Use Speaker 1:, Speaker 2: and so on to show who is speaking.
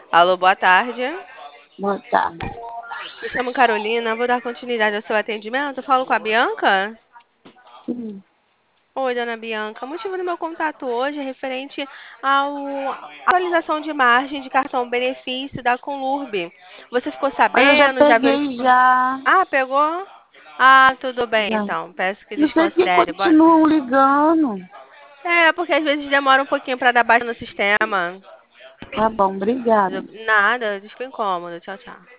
Speaker 1: Alô, boa tarde.
Speaker 2: Boa tarde.
Speaker 1: Me chamo Carolina, vou dar continuidade ao seu atendimento. Eu falo com a Bianca?
Speaker 2: Sim.
Speaker 1: Oi, dona Bianca. O motivo do meu contato hoje é referente à atualização de margem de cartão benefício da Conlurb. Você ficou
Speaker 2: Mas eu já
Speaker 1: sabendo? Já
Speaker 2: peguei,
Speaker 1: verificou?
Speaker 2: já.
Speaker 1: Ah, pegou? Ah, tudo bem,
Speaker 2: Já.
Speaker 1: então. Peço que
Speaker 2: Não sei porque
Speaker 1: desconsidere.
Speaker 2: continuam ligando.
Speaker 1: É, porque às vezes demora um pouquinho para dar baixa no sistema.
Speaker 2: Tá bom, obrigada.
Speaker 1: Nada, desculpa o incômodo. Tchau, tchau.